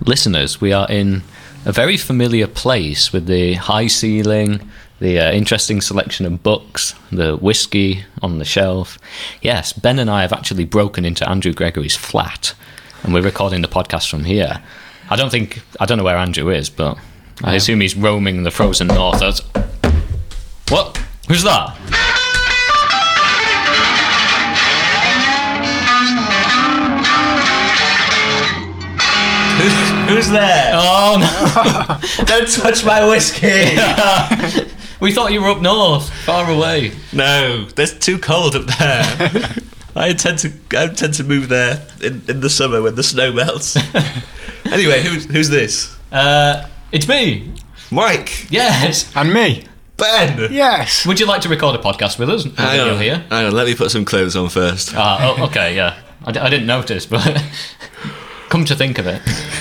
listeners, we are in a very familiar place with the high ceiling, the interesting selection of books, the whiskey on the shelf. Yes, Ben and I have actually broken into Andrew Gregory's flat, and we're recording the podcast from here. I don't know where Andrew is, but I assume he's roaming the frozen north. What? Who's that? Who's there? Oh no! Don't touch my whiskey! We thought you were up north, far away. No, it's too cold up there. I intend to move there in the summer when the snow melts. Anyway, who's this? It's me, Mike. Yes. And me. Ben. Yes. Would you like to record a podcast with us? Hang on, let me put some clothes on first. Okay, yeah. I didn't notice, but come to think of it.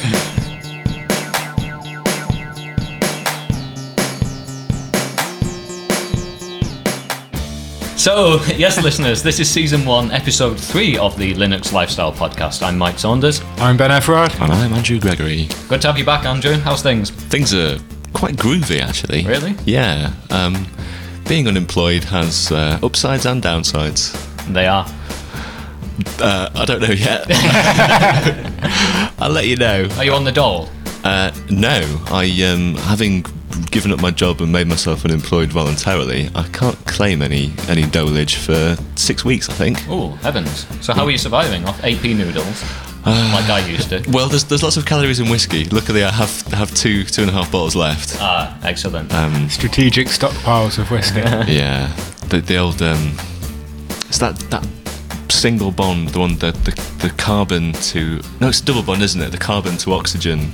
So, yes, listeners, this is Season 1, Episode 3 of the Linux Lifestyle Podcast. I'm Mike Saunders. I'm Ben Everard. And I'm Andrew Gregory. Good to have you back, Andrew. How's things? Things are quite groovy, actually. Really? Yeah. Being unemployed has upsides and downsides. They are. I don't know yet. I'll let you know. Are you on the dole? No. Having given up my job and made myself unemployed voluntarily, I can't claim any dolage for 6 weeks, I think. Oh, heavens. So how are you surviving off AP noodles, like I used to? Well, there's lots of calories in whiskey. Luckily, I have two and a half bottles left. Ah, excellent. Strategic stockpiles of whiskey. Yeah. The old... it's that single bond, the one the carbon to... No, it's a double bond, isn't it? The carbon to oxygen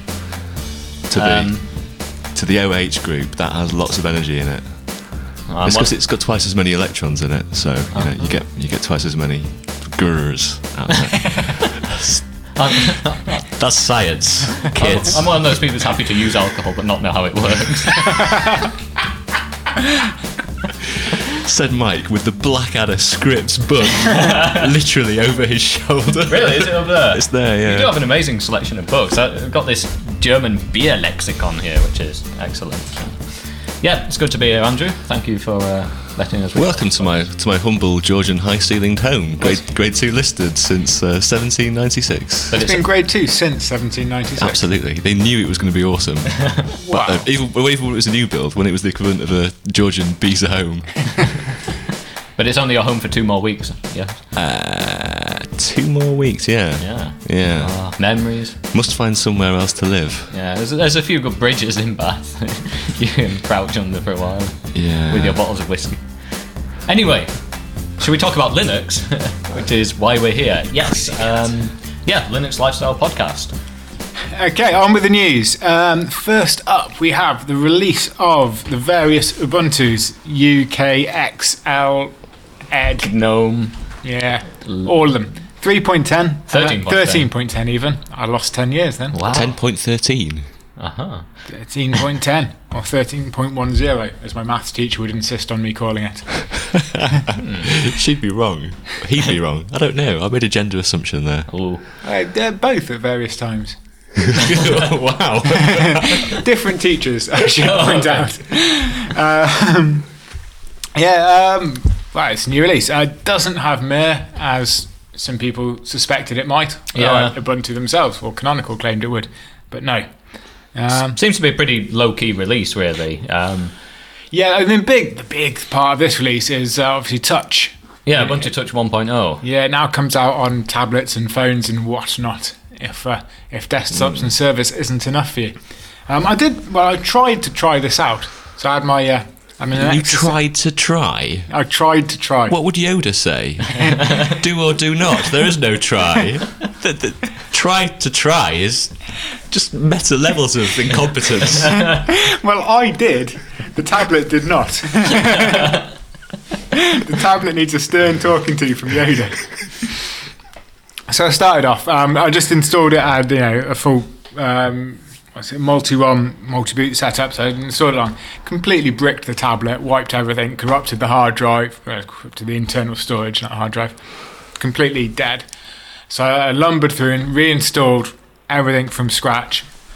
to the OH group, that has lots of energy in it. It's because it's got twice as many electrons in it, so you get twice as many gurs out of it. That's science, kids. I'm one of those people that's happy to use alcohol but not know how it works. Said Mike with the Blackadder Scripts book literally over his shoulder. Really? Is it over there? It's there, yeah. You do have an amazing selection of books. I've got this German beer lexicon here, which is excellent. Yeah, it's good to be here, Andrew. Thank you for letting us... Welcome to my humble Georgian high-ceilinged home. Grade 2 listed since 1796. It's been grade 2 since 1796. Absolutely. They knew it was going to be awesome. Wow. But, even when it was a new build, when it was the equivalent of a Georgian Beezer home. But it's only your home for 2 more weeks, yeah? 2 more weeks, yeah. Yeah. Memories. Must find somewhere else to live. Yeah, there's a few good bridges in Bath. You can crouch under for a while. Yeah. With your bottles of whiskey. Anyway, should we talk about Linux? Which is why we're here. Yes. Linux Lifestyle Podcast. Okay, on with the news. First up, we have the release of the various Ubuntus, UK, XL, Ed, GNOME. Yeah, all of them. 3.10. 13.10. 13.10 even. I lost 10 years then. Wow. 10.13. 13.10 or 13.10, as my maths teacher would insist on me calling it. She'd be wrong. He'd be wrong. I don't know. I made a gender assumption there. Ooh. They're both at various times. Wow. Different teachers, I should point out. Well, it's a new release. It doesn't have Mir, as some people suspected it might. Yeah. Ubuntu themselves, or Canonical claimed it would, but no. Seems to be a pretty low-key release, really. Yeah, and the big part of this release is obviously Touch. Yeah, Ubuntu Touch 1.0. Yeah, it now comes out on tablets and phones and whatnot. If desktops and service isn't enough for you, I tried to try this out. So I had my. You tried to try? I tried to try. What would Yoda say? Do or do not. There is no try. The try to try is just meta levels of incompetence. Well, I did. The tablet did not. The tablet needs a stern talking to from Yoda. So I started off. I just installed it. I had a full multi-ROM, multi-boot setup. So I installed it on. Completely bricked the tablet, wiped everything, corrupted the hard drive, corrupted the internal storage, not hard drive. Completely dead. So I lumbered through and reinstalled everything from scratch.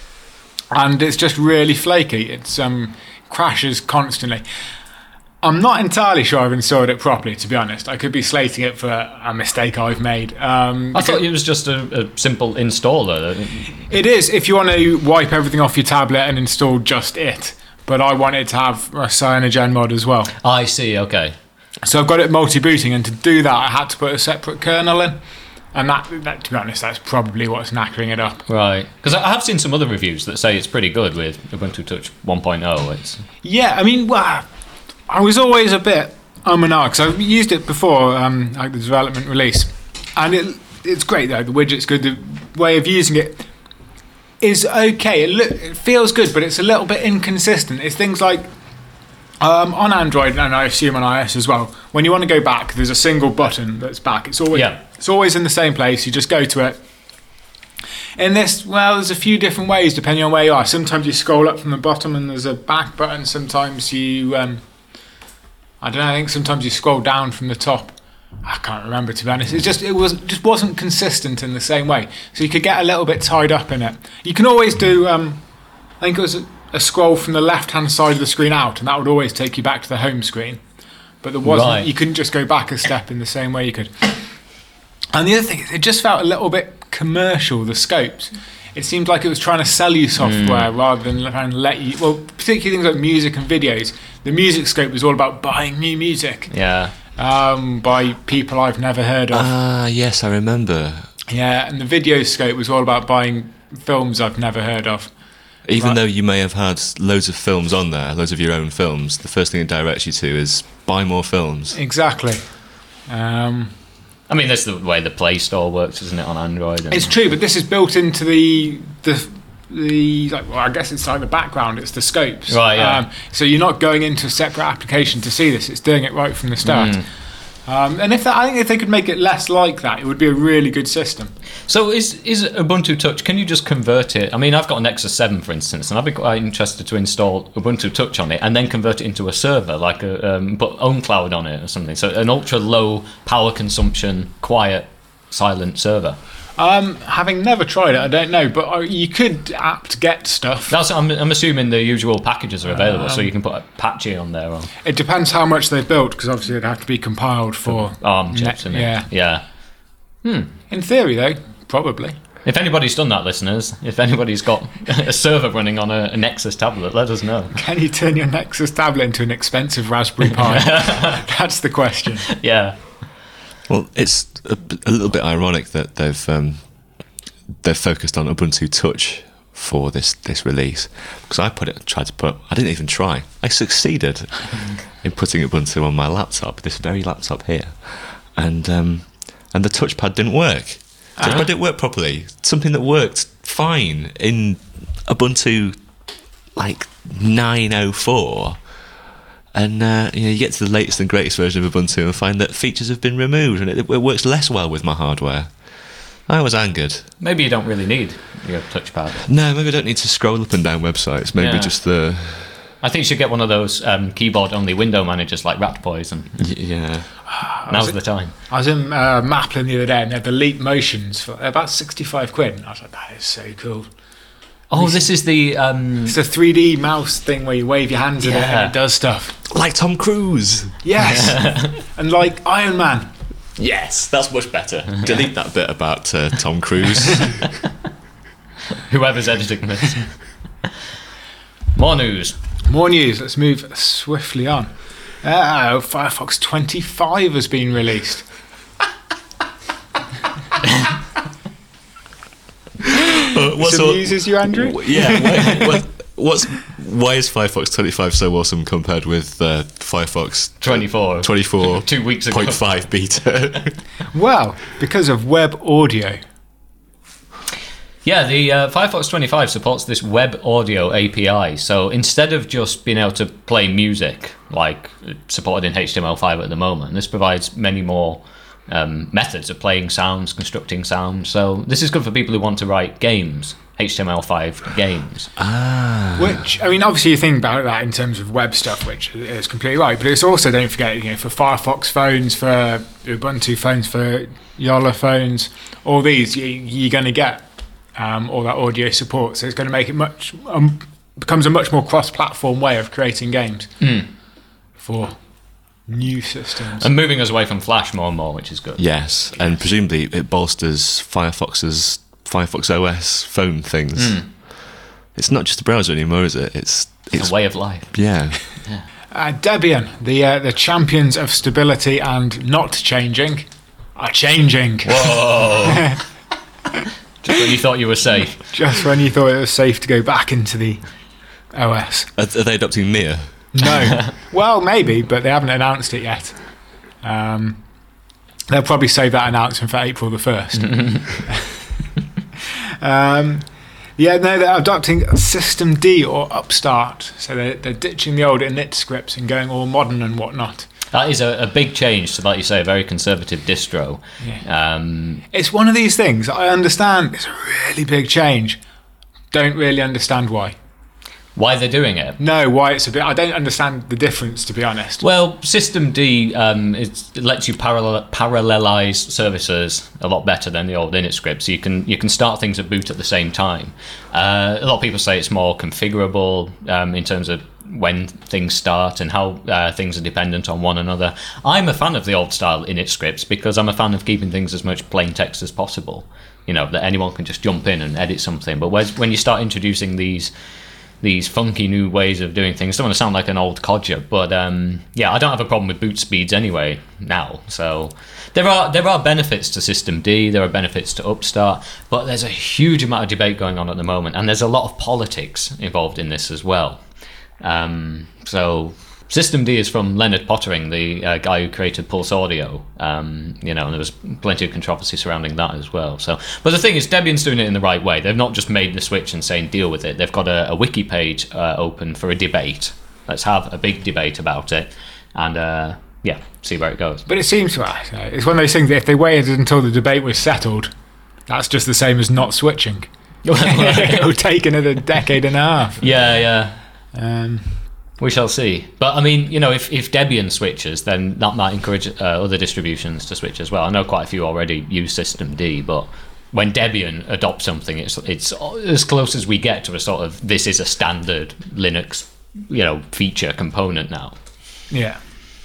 and it's just really flaky. It's crashes constantly. I'm not entirely sure I've installed it properly, to be honest. I could be slating it for a mistake I've made. I thought it was just a simple installer. It is if you want to wipe everything off your tablet and install just it. But I wanted to have a CyanogenMod mod as well. I see, okay. So I've got it multi-booting, and to do that I had to put a separate kernel in. And that, to be honest, that's probably what's knackering it up. Right. Because I have seen some other reviews that say it's pretty good with Ubuntu Touch 1.0. Yeah, I mean, well, I was always a bit and ah, because I've used it before, like the development release, and it's great though. The widget's good. The way of using it is okay. It feels good, but it's a little bit inconsistent. It's things like on Android, and I assume on iOS as well. When you want to go back, there's a single button that's back. It's always in the same place. You just go to it. In this, well, there's a few different ways depending on where you are. Sometimes you scroll up from the bottom and there's a back button. Sometimes you I don't know. I think sometimes you scroll down from the top. I can't remember, to be honest. It just wasn't consistent in the same way. So you could get a little bit tied up in it. You can always do. I think it was a scroll from the left-hand side of the screen out, and that would always take you back to the home screen. But there wasn't. Right. You couldn't just go back a step in the same way you could. And the other thing is, it just felt a little bit commercial. The scopes. It seemed like it was trying to sell you software rather than trying to let you. Well, particularly things like music and videos. The music scope was all about buying new music. Yeah. By people I've never heard of. Yes, I remember. Yeah, and the video scope was all about buying films I've never heard of. Even though you may have had loads of films on there, loads of your own films, the first thing it directs you to is buy more films. Exactly. I mean, that's the way the Play Store works, isn't it, on Android? It's true, but this is built into the like, well, I guess it's like the background. It's the scopes, right? Yeah. So you're not going into a separate application to see this. It's doing it right from the start. And I think if they could make it less like that, it would be a really good system. So is Ubuntu Touch? Can you just convert it? I mean, I've got an Nexus 7, for instance, and I'd be quite interested to install Ubuntu Touch on it and then convert it into a server, like put OwnCloud on it or something. So an ultra low power consumption, quiet, silent server. Having never tried it, I don't know, but you could apt-get stuff. I'm assuming the usual packages are available, so you can put Apache on there. Or it depends how much they've built, because obviously it'd have to be compiled for ARM chips. Yeah. In theory, though, probably. If anybody's done that, listeners, if anybody's got a server running on a Nexus tablet, let us know. Can you turn your Nexus tablet into an expensive Raspberry Pi? That's the question. Yeah. Well, it's a little bit ironic that they've focused on Ubuntu Touch for this release, because I didn't even try. I succeeded in putting Ubuntu on my laptop, this very laptop here, and the touchpad didn't work. Touchpad didn't work properly. Something that worked fine in Ubuntu like 9.04. And you get to the latest and greatest version of Ubuntu and find that features have been removed, and it works less well with my hardware. I was angered. Maybe you don't really need your touchpad. No, maybe I don't need to scroll up and down websites. Maybe just the... I think you should get one of those keyboard-only window managers like Rat Poison. Yeah. Now's the time. I was in Maplin the other day, and they had the Leap Motions for about 65 quid. And I was like, that is so cool. Oh, this is the... It's a 3D mouse thing where you wave your hands in it and it does stuff. Like Tom Cruise. Yes. And like Iron Man. Yes, that's much better. Delete that bit about Tom Cruise. Whoever's editing this. More news. Let's move swiftly on. Firefox 25 has been released. What amuses you, Andrew? Yeah. Why is Firefox 25 so awesome compared with Firefox 24 2 weeks ago 0.5 beta? Well, because of web audio. Yeah, the Firefox 25 supports this web audio API. So instead of just being able to play music like supported in HTML5 at the moment, this provides many more methods of playing sounds, constructing sounds. So this is good for people who want to write games, HTML5 games. Which, I mean, obviously you think about that in terms of web stuff, which is completely right. But it's also, don't forget, for Firefox phones, for Ubuntu phones, for Yola phones, all these, you're going to get all that audio support. So it's going to make it becomes a much more cross-platform way of creating games for new systems. And moving us away from Flash more and more, which is good. Yes, and presumably it bolsters Firefox's Firefox OS phone things. It's not just a browser anymore, is it? It's a way of life. Yeah. Debian, the champions of stability and not changing, are changing. Whoa! Just when you thought you were safe. Just when you thought it was safe to go back into the OS. Are they adopting Mia? No. Well, maybe, but they haven't announced it yet. They'll probably save that announcement for April the 1st. Yeah, no, they're adopting Systemd or Upstart. So they're ditching the old init scripts and going all modern and whatnot. That is a big change to, like you say, a very conservative distro. Yeah. It's one of these things, I understand it's a really big change. Don't really understand why. Why they're doing it? No, why it's a bit... I don't understand the difference, to be honest. Well, Systemd it lets you parallelize services a lot better than the old init script. So you can start things at boot at the same time. A lot of people say it's more configurable in terms of when things start and how things are dependent on one another. I'm a fan of the old style init scripts because I'm a fan of keeping things as much plain text as possible. You know, that anyone can just jump in and edit something. But when you start introducing these funky new ways of doing things, I don't want to sound like an old codger, but yeah, I don't have a problem with boot speeds anyway now. So there are benefits to Systemd, there are benefits to Upstart, but there's a huge amount of debate going on at the moment, and there's a lot of politics involved in this as well. So Systemd is from Leonard Pottering, the guy who created Pulse Audio. And there was plenty of controversy surrounding that as well. So, but the thing is, Debian's doing it in the right way. They've not just made the switch and saying deal with it. They've got a wiki page open for a debate. Let's have a big debate about it, and see where it goes. But it seems to us, it's one of those things that if they waited until the debate was settled, that's just the same as not switching. It will take another decade and a half. Yeah. We shall see. But I mean, if Debian switches, then that might encourage other distributions to switch as well. I know quite a few already use Systemd, but when Debian adopts something, it's as close as we get to a sort of this is a standard Linux, feature component now. Yeah.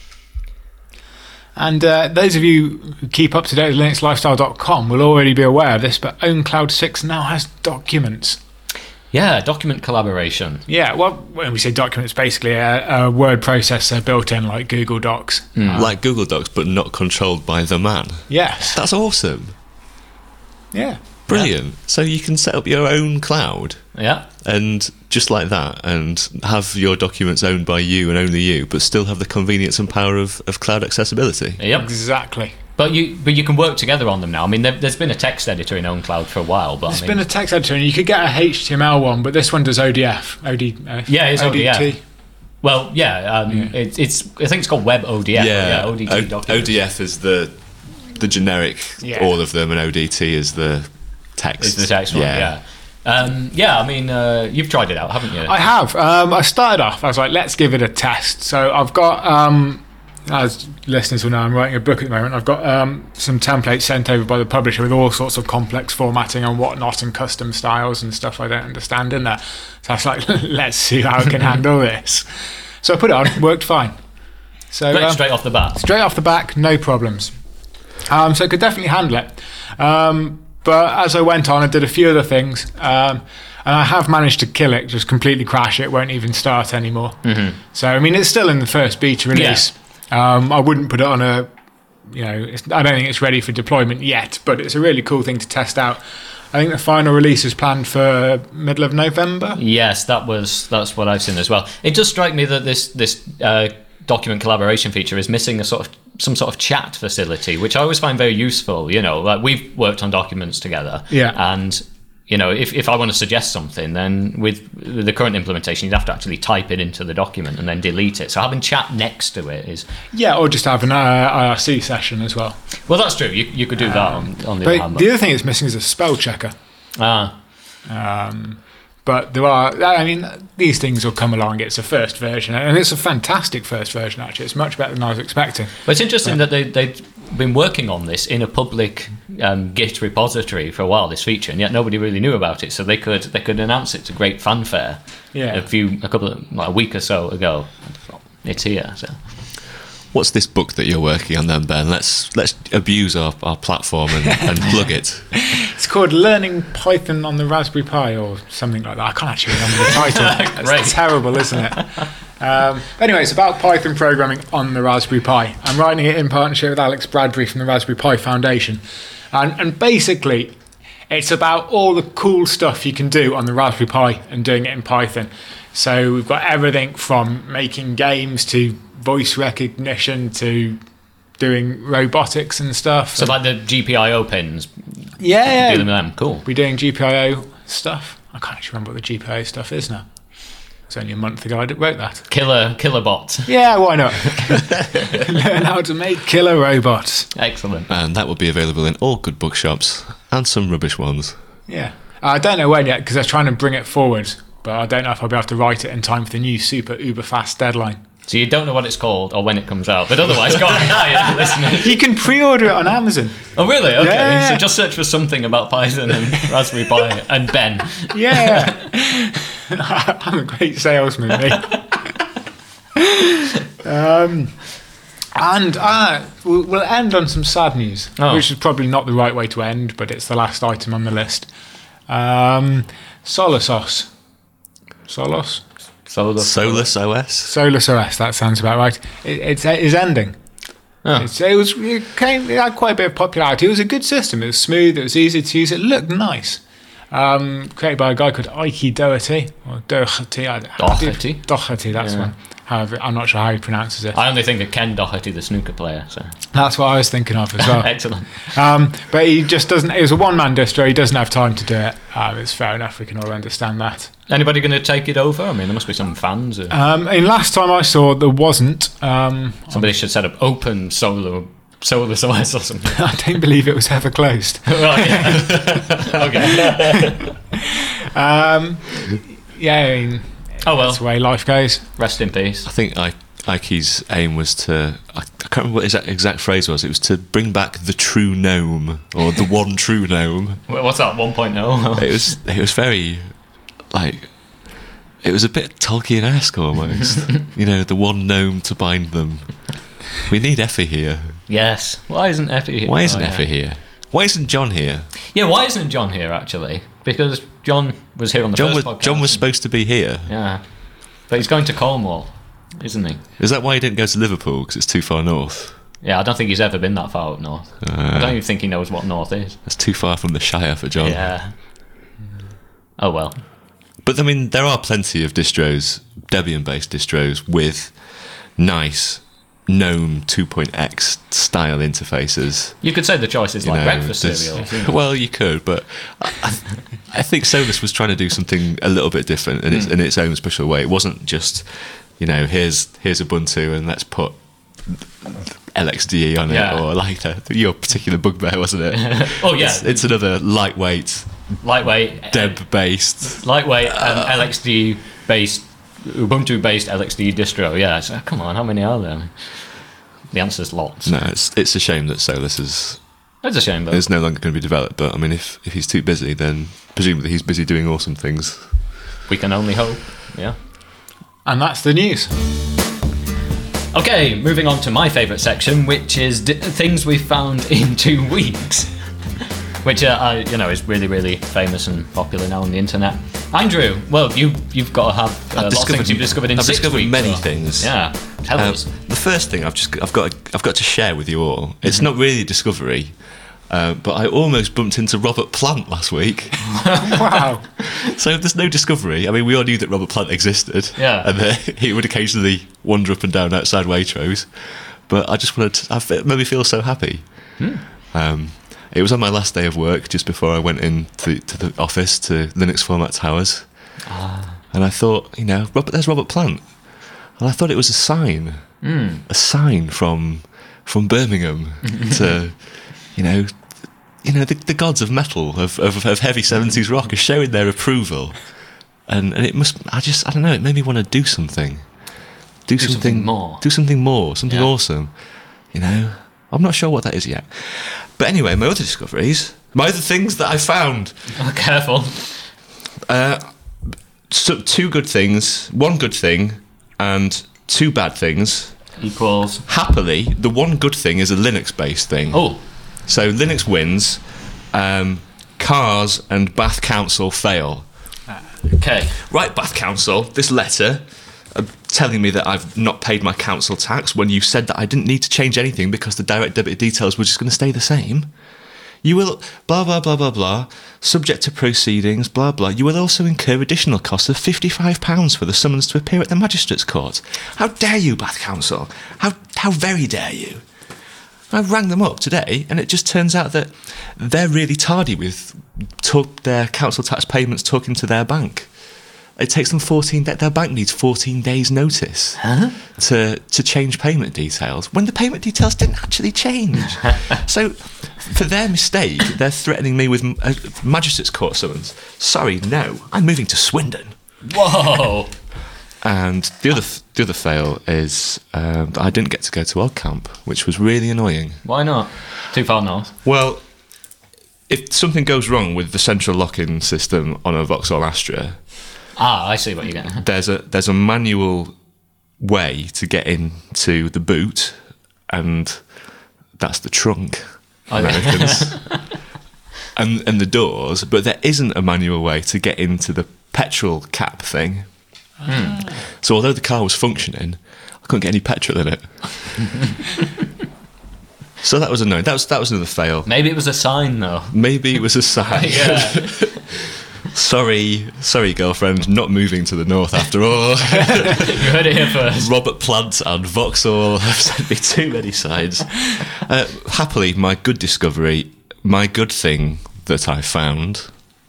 And those of you who keep up to date with linuxlifestyle.com will already be aware of this, but OwnCloud 6 now has documents. Yeah, document collaboration. Yeah, well, when we say documents, basically a word processor built in like Google Docs. Like Google Docs, but not controlled by the man. Yes. That's awesome. Yeah. Brilliant. Yeah. So you can set up your own cloud. Yeah. And just like that, and have your documents owned by you and only you, but still have the convenience and power of cloud accessibility. Yep. Exactly. But you can work together on them now. I mean, there's been a text editor in OwnCloud for a while, but there's been a text editor, and you could get a HTML one, but this one does ODF. Yeah, it's ODT. ODF. Well, it's I think it's called Web ODF. Yeah, ODT documents. ODF is the generic, all of them, and ODT is the text. It's the text one. Yeah. I mean, you've tried it out, haven't you? I have. I started off. I was like, let's give it a test. So I've got. As listeners will know, I'm writing a book at the moment. I've got some templates sent over by the publisher with all sorts of complex formatting and whatnot and custom styles and stuff I don't understand in there. So I was like, let's see how I can handle this. So I put it on, it worked fine. So straight off the bat? Straight off the back, no problems. So I could definitely handle it. But as I went on, I did a few other things. And I have managed to kill it, just completely crash it, won't even start anymore. Mm-hmm. So, I mean, it's still in the first beta release. Yeah. I wouldn't put it on I don't think it's ready for deployment yet, but it's a really cool thing to test out. I think the final release is planned for middle of November. Yes, that's what I've seen as well. It does strike me that this document collaboration feature is missing some sort of chat facility, which I always find very useful. Like we've worked on documents together, and if I want to suggest something, then with the current implementation, you'd have to actually type it into the document and then delete it. So having chat next to it is... Yeah, or just have an IRC session as well. Well, that's true. You could do that on the other hand. The other thing it's missing is a spell checker. But there are... I mean, these things will come along. It's a first version, and it's a fantastic first version, actually. It's much better than I was expecting. But it's interesting that they been working on this in a public Git repository for a while, this feature, and yet nobody really knew about it. So they could announce it to great fanfare. Yeah. A week or so ago. It's here. So. What's this book that you're working on then, Ben? Let's abuse our platform and plug it. It's called Learning Python on the Raspberry Pi or something like that. I can't actually remember the title. Great. It's terrible, isn't it? Anyway, it's about Python programming on the Raspberry Pi. I'm writing it in partnership with Alex Bradbury from the Raspberry Pi Foundation. And basically, it's about all the cool stuff you can do on the Raspberry Pi and doing it in Python. So we've got everything from making games to voice recognition to doing robotics and stuff. So like the GPIO pins. Yeah. Do them with them. Cool. We're doing GPIO stuff. I can't actually remember what the GPIO stuff is now. It's only a month ago I wrote that. Killer bots. Yeah, why not? Learn how to make killer robots. Excellent. And that will be available in all good bookshops and some rubbish ones. Yeah. I don't know when yet because they're trying to bring it forward, but I don't know if I'll be able to write it in time for the new super uber fast deadline. So you don't know what it's called or when it comes out, but otherwise, go on, listeners. You can pre-order it on Amazon. Oh, really? Okay. Yeah. So just search for something about Python and Raspberry Pi and Ben. Yeah. I'm a great salesman, mate. We'll end on some sad news, which is probably not the right way to end, but it's the last item on the list. Solus OS. Solus OS? Solus OS, that sounds about right. It's ending. Oh. It had quite a bit of popularity. It was a good system. It was smooth. It was easy to use. It looked nice. Created by a guy called Ike Doherty. Or Doherty. Doherty, that's one. However, I'm not sure how he pronounces it. I only think of Ken Doherty, the snooker player. So that's what I was thinking of as well. Excellent. But he just doesn't. It was a one-man distro. He doesn't have time to do it. It's fair enough. We can all understand that. Anybody going to take it over? I mean, there must be some fans. And last time I saw, there wasn't. Somebody should set up open Solus OS or something. I don't believe it was ever closed. Right, yeah. Okay. Yeah, I mean, oh well. that's the way life goes. Rest in peace. I think Ike's aim was to... I can't remember what his exact phrase was. It was to bring back the true gnome, or the one true gnome. What's that, 1.0? It was very... it was a bit Tolkien-esque almost. The one gnome to bind them. We need Effie here. Yes. Why isn't Effie here? Why isn't Effie here? Why isn't John here? Yeah, why isn't John here, actually? Because John was here on the first podcast. John was supposed to be here. Yeah. But he's going to Cornwall, isn't he? Is that why he didn't go to Liverpool? Because it's too far north? Yeah, I don't think he's ever been that far up north. I don't even think he knows what north is. That's too far from the Shire for John. Yeah. Oh, well. But, I mean, there are plenty of distros, Debian-based distros, with nice GNOME 2.x style interfaces. You could say the choice is like breakfast cereal. Well, you could, but I think Solus was trying to do something a little bit different in its own special way. It wasn't just, here's Ubuntu and let's put LXDE on it, or like your particular bugbear, wasn't it? Oh yeah, it's another lightweight Deb-based, LXD based, Ubuntu-based LXD distro. Yeah, so, come on, how many are there? The answer's lots. No, it's a shame that Solus is a shame, though. It's no longer going to be developed. But I mean, if he's too busy, then presumably he's busy doing awesome things. We can only hope. Yeah. And that's the news. Okay, moving on to my favourite section, which is things we found in 2 weeks, which is really, really famous and popular now on the internet. Andrew, well, you've got to have lots of things you've discovered in 6 weeks. I've discovered many things. Yeah, tell us. The first thing I've got to share with you all. It's not really a discovery, but I almost bumped into Robert Plant last week. Wow! So there's no discovery. I mean, we all knew that Robert Plant existed. Yeah. And he would occasionally wander up and down outside Waitrose, but I just it made me feel so happy. It was on my last day of work, just before I went in to the office, to Linux Format Towers. And I thought, there's Robert Plant. And I thought it was a sign. A sign from Birmingham to, the gods of metal, of heavy 70s rock are showing their approval. And it must, I don't know, it made me want to do something. Do something more. Do something more, something awesome, I'm not sure what that is yet. But anyway, my other discoveries, my other things that I found. Oh, careful. So 2 good things, 1 good thing, and 2 bad things. Equals. Happily, the 1 good thing is a Linux-based thing. Oh. So Linux wins. Cars and Bath Council fail. Okay. Right, Bath Council, this letter telling me that I've not paid my council tax when you said that I didn't need to change anything because the direct debit details were just going to stay the same. You will, blah, blah, blah, blah, blah, subject to proceedings, blah, blah. You will also incur additional costs of £55 for the summons to appear at the Magistrates' Court. How dare you, Bath Council? How very dare you? I rang them up today, and it just turns out that they're really tardy with their council tax payments talking to their bank. It takes them 14 days. Their bank needs 14 days' notice to change payment details when the payment details didn't actually change. So, for their mistake, they're threatening me with a magistrate's court summons. Sorry, no, I'm moving to Swindon. Whoa. And the other fail is that I didn't get to go to Odd Camp, which was really annoying. Why not? Too far north. Well, if something goes wrong with the central lock-in system on a Vauxhall Astra, I see what you're getting. there's a manual way to get into the boot, and that's the trunk. Americans. and the doors, but there isn't a manual way to get into the petrol cap thing. So although the car was functioning, I couldn't get any petrol in it. So that was annoying. That was another fail. Maybe it was a sign, though. Maybe it was a sign. Yeah. Sorry, girlfriend, not moving to the north after all. You heard it here first. Robert Plant and Vauxhall have sent me too many signs. Happily, my good discovery, my good thing that I found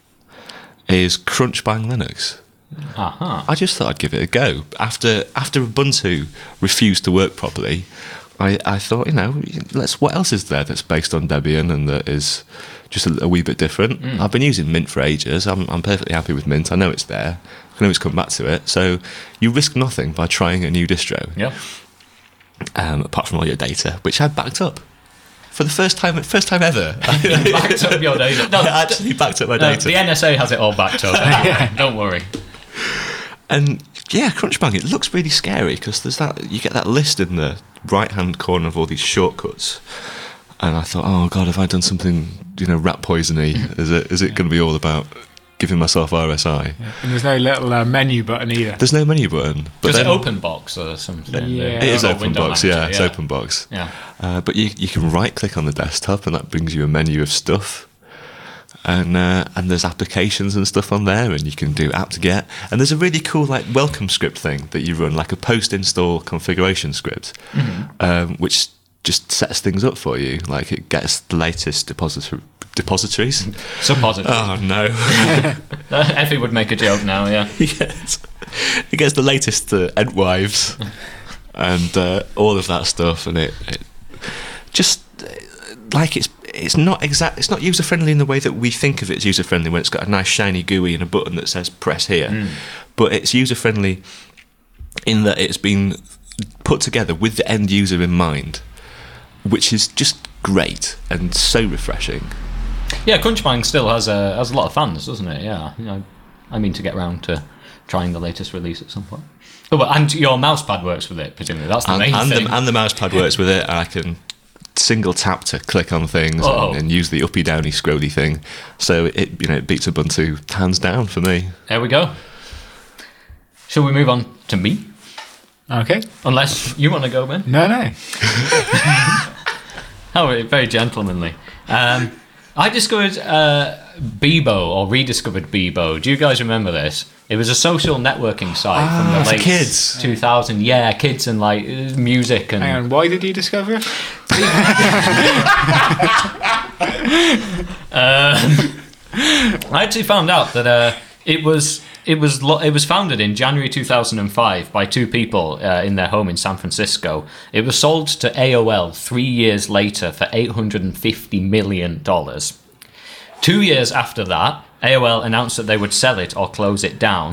is Crunchbang Linux. Uh-huh. I just thought I'd give it a go. After Ubuntu refused to work properly, I thought, what else is there that's based on Debian and that is just a wee bit different? I've been using Mint for ages. I'm perfectly happy with Mint. I know it's there. I can always come back to it. So you risk nothing by trying a new distro. Yeah. Apart from all your data, which I backed up. For the first time ever. Backed up your data. No, I actually backed up my data. The NSA has it all backed up. Don't worry. And yeah, Crunchbang, it looks really scary because you get that list in the right-hand corner of all these shortcuts. And I thought, oh God, have I done something, rat poisony? Is it going to be all about giving myself RSI? Yeah. And there's no little menu button either. There's no menu button. Is it OpenBox or something? Yeah. It is OpenBox, yeah. It's OpenBox. Yeah. But you can right-click on the desktop and that brings you a menu of stuff. And there's applications and stuff on there, and you can do apt-get. And there's a really cool welcome script thing that you run, like a post-install configuration script, which just sets things up for you. Like it gets the latest depositories. Suppositories. Oh no! Effie would make a joke now. Yeah. Yes. It gets the latest Entwives and all of that stuff, and it just it's not user friendly in the way that we think of it as user friendly when it's got a nice shiny GUI and a button that says press here. But it's user friendly in that it's been put together with the end user in mind, which is just great and so refreshing. Yeah, Crunchbang still has a lot of fans, doesn't it? Yeah, I mean to get round to trying the latest release at some point. Oh, but and your mousepad works with it, presumably. That's the main thing. And the mousepad works with it, and I can single tap to click on things and use the uppy downy scrolly thing. So it beats Ubuntu hands down for me. There we go. Shall we move on to me? Okay. Unless you want to go, Ben. No. Oh, very gentlemanly. I discovered Bebo, or rediscovered Bebo. Do you guys remember this? It was a social networking site from the late kids. 2000. Yeah, kids and music and. Hang on, why did you discover it? I actually found out that it was founded in January 2005 by two people in their home in San Francisco. It was sold to AOL 3 years later for $850 million. 2 years after that, AOL announced that they would sell it or close it down.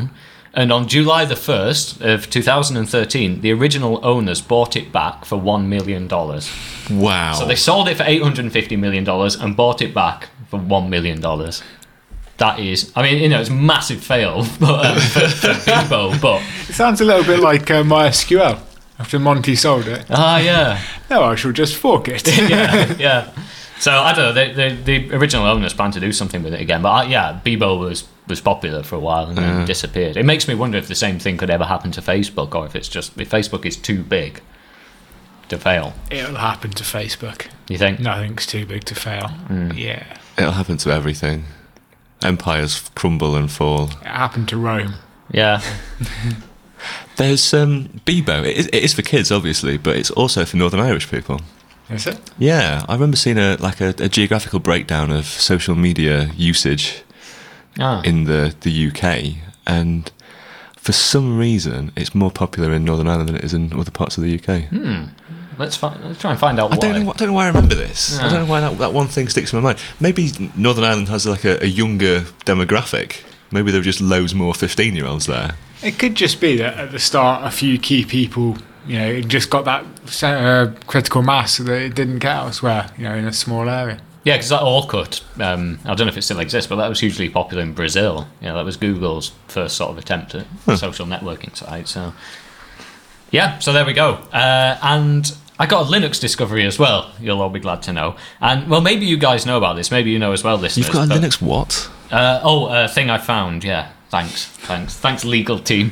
And on July the 1st of 2013, the original owners bought it back for $1 million. Wow. So they sold it for $850 million and bought it back for $1 million. That is, I mean, it's a massive fail for Bebo, but... It sounds a little bit like MySQL after Monty sold it. Ah, yeah. No, I shall just fork it. yeah. So, I don't know, the original owners planned to do something with it again, but Bebo was popular for a while and then disappeared. It makes me wonder if the same thing could ever happen to Facebook, or if Facebook is too big to fail. It'll happen to Facebook. You think? Nothing's too big to fail. Yeah. It'll happen to everything. Empires crumble and fall. It happened to Rome. Yeah. There's Bebo. It is for kids, obviously, but it's also for Northern Irish people. Is it? Yeah, I remember seeing a geographical breakdown of social media usage in the UK, and for some reason, it's more popular in Northern Ireland than it is in other parts of the UK. Let's try and find out why. I don't know why I remember this. I don't know why that one thing sticks in my mind. Maybe Northern Ireland has like a younger demographic. Maybe there were just loads more 15-year-olds there. It could just be that at the start, a few key people, just got that critical mass that it didn't get elsewhere, in a small area. Yeah, because that Orkut, I don't know if it still exists, but that was hugely popular in Brazil. That was Google's first sort of attempt at social networking site. So, yeah, so there we go. And I got a Linux discovery as well, you'll all be glad to know. And, well, maybe you guys know about this. Maybe you know as well, listeners. You've got a Linux what? A thing I found, yeah. Thanks, legal team.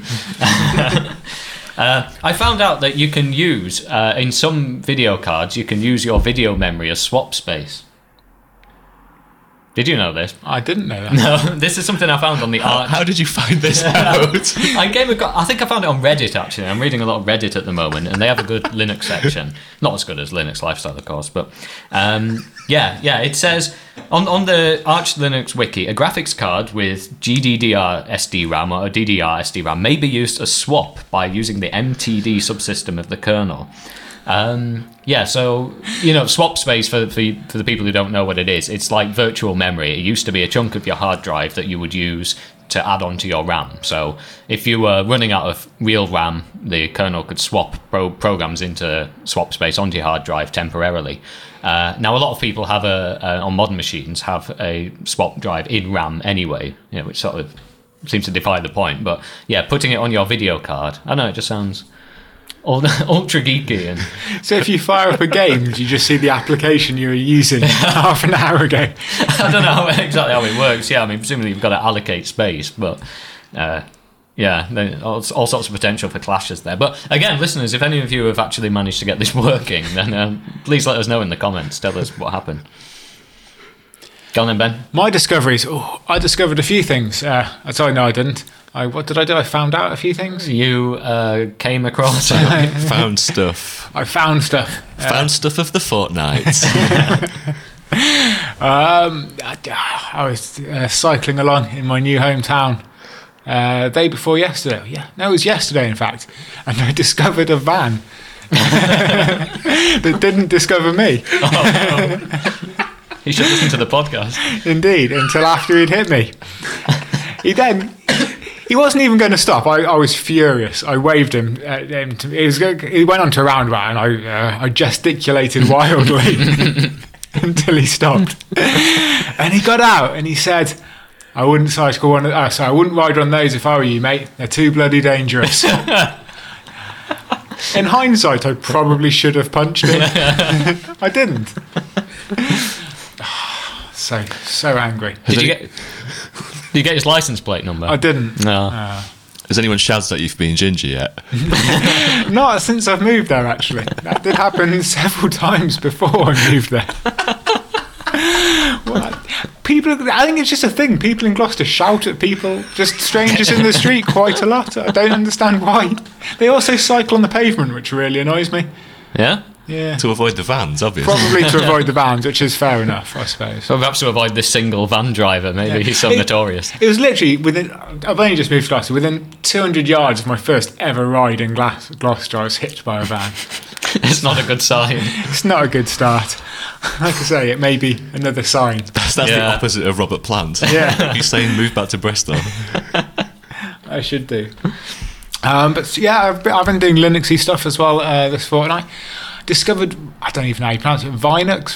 I found out that you can use, in some video cards, you can use your video memory as swap space. Did you know this? I didn't know that. No, this is something I found on the Arch. How did you find this out? I think I found it on Reddit, actually. I'm reading a lot of Reddit at the moment, and they have a good Linux section. Not as good as Linux Lifestyle, of course, but it says on the Arch Linux wiki, a graphics card with GDDR SD-RAM or a DDR SD-RAM may be used as swap by using the MTD subsystem of the kernel. So, swap space for the people who don't know what it is, it's like virtual memory. It used to be a chunk of your hard drive that you would use to add onto your RAM. So if you were running out of real RAM, the kernel could swap programs into swap space onto your hard drive temporarily. Now, a lot of people have on modern machines, have a swap drive in RAM anyway, which sort of seems to defy the point. But yeah, putting it on your video card, I know it just sounds ultra geeky. And so if you fire up a game, do you just see the application you were using half an hour ago? I don't know exactly how it works. Yeah, I mean, presumably you've got to allocate space, but all sorts of potential for clashes there. But again, listeners, if any of you have actually managed to get this working, then please let us know in the comments. Tell us what happened. Go on then, Ben. My discoveries. I discovered a few things. Sorry, no, I didn't. What did I do? I found out a few things. You came across... Found stuff. I found stuff. Found stuff of the fortnight. I was cycling along in my new hometown day before yesterday. Yeah, no, it was yesterday, in fact. And I discovered a van that didn't discover me. Oh, no. You should listen to the podcast. Indeed, until after he'd hit me. He wasn't even going to stop. I was furious. I waved him. He went onto a roundabout, and I gesticulated wildly until he stopped. And he got out, and he said, "I wouldn't cycle one. I wouldn't ride on those if I were you, mate. They're too bloody dangerous." In hindsight, I probably should have punched him. I didn't. So angry. Did you get his license plate number? I didn't. No. Has anyone shouted at you for being ginger yet? Not since I've moved there, actually. That did happen several times before I moved there. I think it's just a thing. People in Gloucester shout at people, just strangers in the street, quite a lot. I don't understand why. They also cycle on the pavement, which really annoys me. Yeah? Yeah. To avoid the vans, obviously. Probably to avoid the vans, which is fair enough, I suppose. So perhaps to avoid this single van driver, maybe he's so notorious. It was literally I've only just moved to Gloucester, within 200 yards of my first ever ride in Gloucester, I was hit by a van. It's not a good sign. It's not a good start. Like I say, it may be another sign. That's the opposite of Robert Plant. Yeah. He's saying move back to Bristol. I should do. But yeah, I've been doing Linuxy stuff as well this fortnight. Discovered, I don't even know how you pronounce it, Vinux.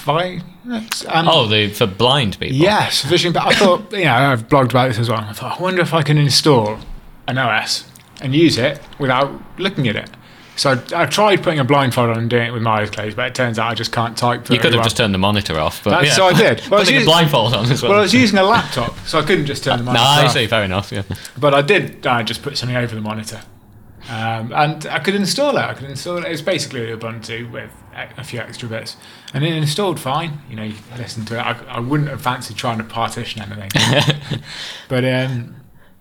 For blind people. Yes, vision. But I thought, I've blogged about this as well. I thought, I wonder if I can install an OS and use it without looking at it. So I tried putting a blindfold on and doing it with my eyes closed, but it turns out I just can't type. You could have just turned the monitor off. But so I did. Well, putting a blindfold on as well. Well, I was using a laptop, so I couldn't just turn the monitor off. I see, fair enough, yeah. But I did just put something over the monitor. And I could install it. It's basically Ubuntu with a few extra bits. And it installed fine. You listen to it. I wouldn't have fancied trying to partition anything. But, and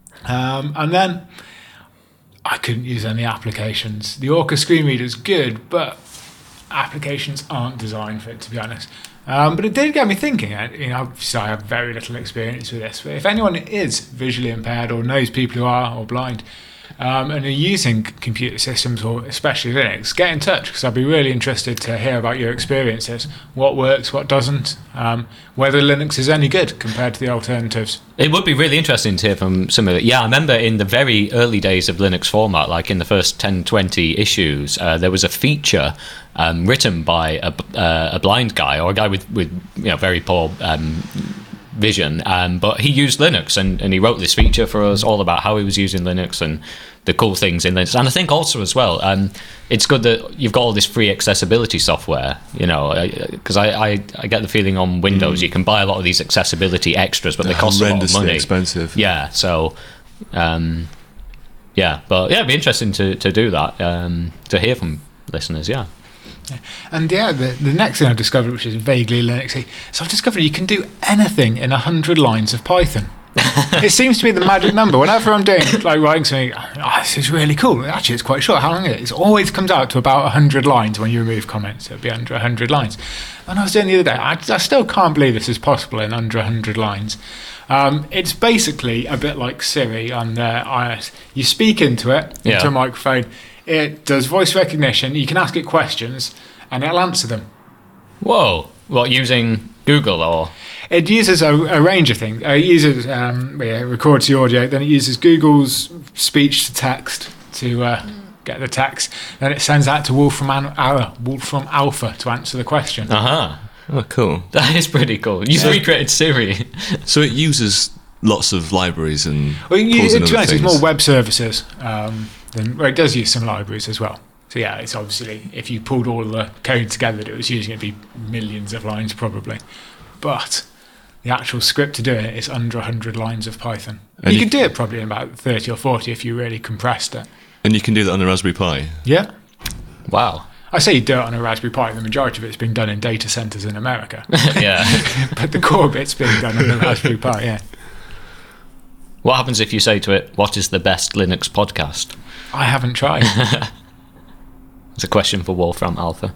then I couldn't use any applications. The Orca screen reader is good, but applications aren't designed for it, to be honest. But it did get me thinking. Obviously I have very little experience with this, but if anyone is visually impaired or knows people who are or blind and are using computer systems or especially Linux, get in touch because I'd be really interested to hear about your experiences, what works, what doesn't, whether Linux is any good compared to the alternatives. It would be really interesting to hear from some of it. Yeah, I remember in the very early days of Linux format, like in the first 10, 20 issues, there was a feature written by a blind guy or a guy with very poor vision, but he used Linux and he wrote this feature for us all about how he was using Linux and the cool things in Linux. And I think also as well, it's good that you've got all this free accessibility software, because I get the feeling on Windows you can buy a lot of these accessibility extras, but they cost a lot of money. Expensive. Yeah, so but it'd be interesting to do that, to hear from listeners. Yeah. And the next thing I discovered, which is vaguely Linuxy, so I've discovered you can do anything in 100 lines of Python. It seems to be the magic number. Whenever I'm doing writing something, this is really cool. Actually, it's quite short. How long is it? It always comes out to about 100 lines when you remove comments. It'll be under 100 lines. And I was doing the other day, I still can't believe this is possible in under 100 lines. It's basically a bit like Siri on iOS. You speak into a microphone. It does voice recognition. You can ask it questions, and it'll answer them. Whoa! What, using Google or? It uses a range of things. It uses it records the audio, then it uses Google's speech to text to get the text. Then it sends that to Wolfram Alpha to answer the question. Oh, cool! That is pretty cool. You recreated Siri, so it uses lots of libraries and. Well, to be honest, it's more web services. It does use some libraries as well. So yeah, it's obviously, if you pulled all the code together that it was using, it'd be millions of lines probably. But the actual script to do it is under 100 lines of Python. And you could do it probably in about 30 or 40 if you really compressed it. And you can do that on a Raspberry Pi? Yeah. Wow. I say you do it on a Raspberry Pi. The majority of it's being done in data centers in America. Yeah. But the core bit's being done on a Raspberry Pi, yeah. What happens if you say to it, what is the best Linux podcast? I haven't tried. It's a question for Wolfram Alpha.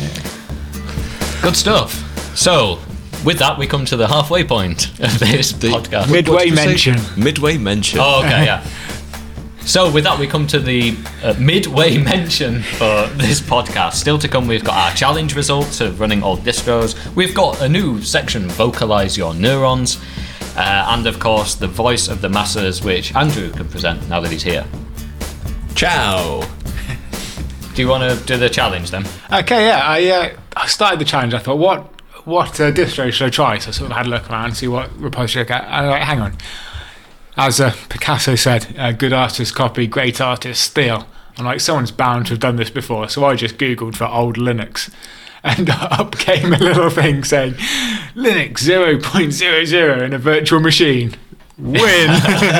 Yeah. Good stuff. So, with that, we come to the halfway point of this podcast. Midway mention. Midway mention. Oh, okay, yeah. So, with that, we come to the midway mention for this podcast. Still to come, we've got our challenge results of running all distros. We've got a new section, Vocalize Your Neurons. And, of course, the voice of the masses, which Andrew can present now that he's here. Ciao! Do you want to do the challenge then? Okay, yeah. I started the challenge. I thought, what distro should I try? So I sort of had a look around and see what repository I get. And I'm like, hang on. As Picasso said, good artists copy, great artists steal. I'm like, someone's bound to have done this before. So I just Googled for old Linux. And up came a little thing saying, Linux 0.00 in a virtual machine. Win!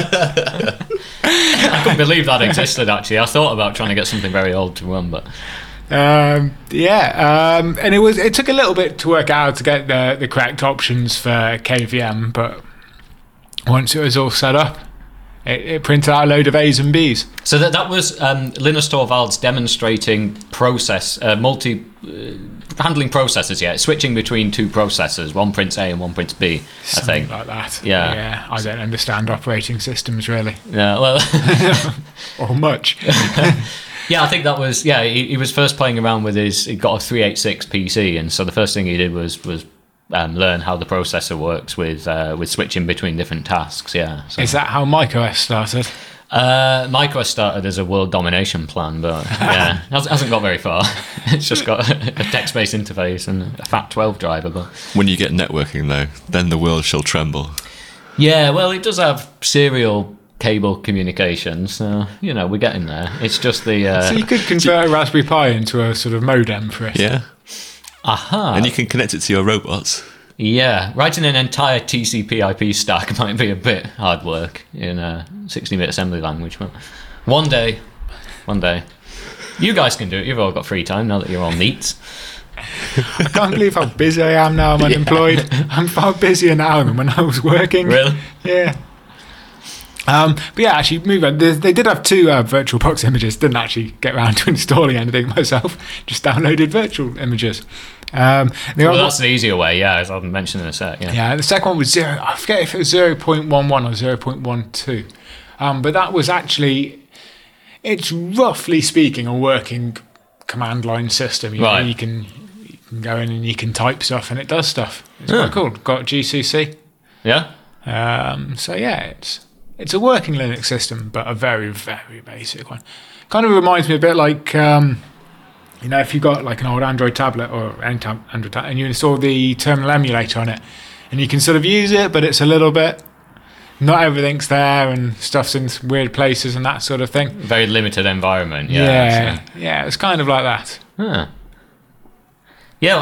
I couldn't believe that existed, actually. I thought about trying to get something very old to run, but... and it took a little bit to work out to get the correct options for KVM, but once it was all set up, it printed out a load of A's and B's. So that was Linus Torvalds demonstrating handling processors, switching between two processors, one prints A and one prints B, Something I think. like that. Yeah. I don't understand operating systems, really. Yeah, well... or much. Yeah, I think that was... Yeah, he was first playing around with he got a 386 PC, and so the first thing he did was learn how the processor works with switching between different tasks, yeah. So. Is that how macOS started? Micro started as a world domination plan, but yeah, hasn't got very far. It's just got a text-based interface and a FAT12 driver. But When you get networking, though, then the world shall tremble. yeah, well, it does have serial cable communication, so we're getting there. It's just the So you could convert a Raspberry Pi into a sort of modem for it. Yeah. aha. And you can connect it to your robots. Yeah, writing an entire TCP/IP stack might be a bit hard work in a 16-bit assembly language, but one day, you guys can do it. You've all got free time now that you're all neat. I can't believe how busy I am now. I'm unemployed. I'm far busier now than when I was working. Really? Yeah. But yeah, actually, move on. They did have two VirtualBox images. Didn't actually get around to installing anything myself. Just downloaded virtual images. Well, that's the easier way, yeah, as I'll mention in a sec. Yeah. Yeah, the second one was zero. I forget if it was 0.11 or 0.12. But that was actually, it's roughly speaking a working command line system. Right. You can go in and you can type stuff and it does stuff. It's quite cool. Got GCC. Yeah? So yeah, it's a working Linux system, but a very, very basic one. Kind of reminds me a bit like, if you've got like an old Android tablet or any Android tablet and you install the terminal emulator on it, and you can sort of use it, but it's a little bit, not everything's there and stuff's in weird places and that sort of thing. Very limited environment, yeah. Yeah, it's kind of like that. Huh. Yeah,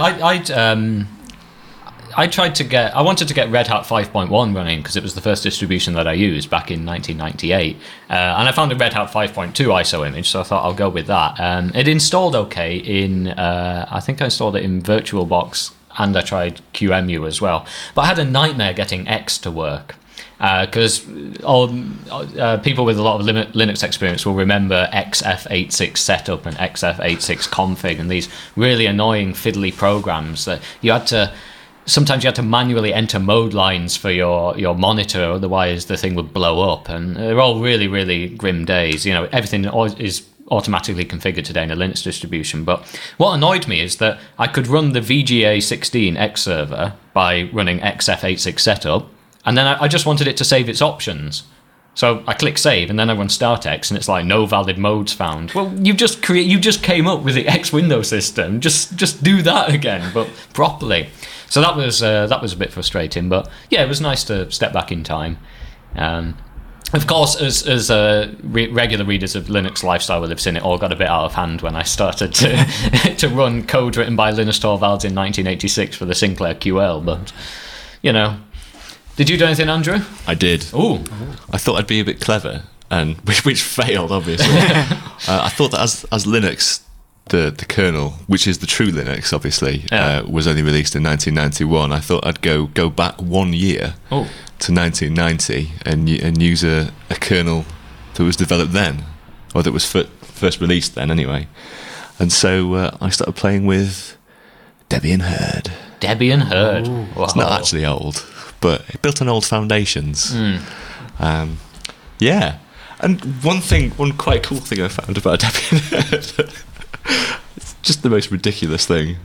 I wanted to get Red Hat 5.1 running because it was the first distribution that I used back in 1998. And I found a Red Hat 5.2 ISO image, so I thought I'll go with that. It installed okay I think I installed it in VirtualBox and I tried QEMU as well. But I had a nightmare getting X to work. Because people with a lot of Linux experience will remember XF86 setup and XF86 config and these really annoying fiddly programs that sometimes you had to manually enter mode lines for your monitor, otherwise the thing would blow up. And they're all really, really grim days. Everything is automatically configured today in a Linux distribution. But what annoyed me is that I could run the VGA16 X server by running XF86 setup, and then I just wanted it to save its options. So I click save, and then I run StartX, and it's like no valid modes found. Well, you just came up with the X window system. Just do that again, but properly. So that was a bit frustrating, but yeah, it was nice to step back in time. Of course, as regular readers of Linux Lifestyle will have seen, it all got a bit out of hand when I started to run code written by Linus Torvalds in 1986 for the Sinclair QL. But did you do anything, Andrew? I did. Ooh. I thought I'd be a bit clever, and which failed, obviously. I thought that as Linux, the kernel, which is the true Linux, obviously, was only released in 1991. I thought I'd go back 1 year to 1990 and use a kernel that was developed then, or that was first released then, anyway. And so I started playing with Debian Herd. Debian Herd. It's not actually old, but it built on old foundations. Yeah. And one quite cool thing I found about Debian Herd, it's just the most ridiculous thing.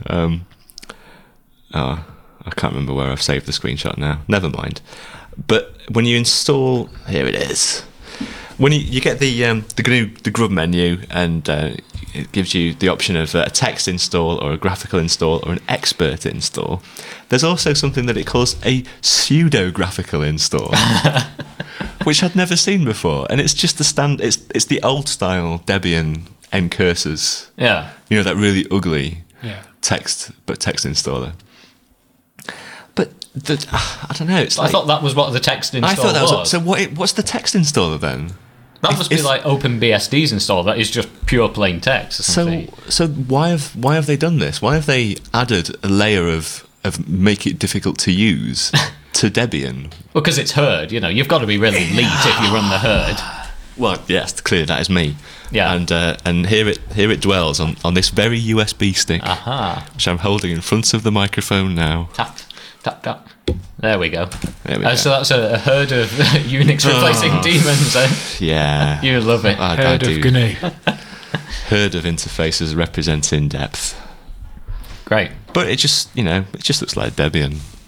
I can't remember where I've saved the screenshot now. Never mind. But when you install, here it is. When you get the grub menu, and it gives you the option of a text install or a graphical install or an expert install. There's also something that it calls a pseudo graphical install, which I'd never seen before. And it's just it's the old style Debian end cursors. Yeah. That really ugly text installer. But I don't know. I thought that was what the text installer I thought that was. So what's the text installer then? That must be like OpenBSD's installer. That is just pure plain text. Or something. So why have they done this? Why have they added a layer of make it difficult to use to Debian? Well, because it's Herd. You've got to be really neat if you run the Herd. Well, yes, clearly that is me. Yeah. And here it dwells on this very USB stick, which I'm holding in front of the microphone now. Tap, tap, tap. There we go. So that's a Herd of Unix replacing demons. Yeah. You love it. Herd of GNU. Herd of interfaces representing depth. Great. But it just looks like Debian.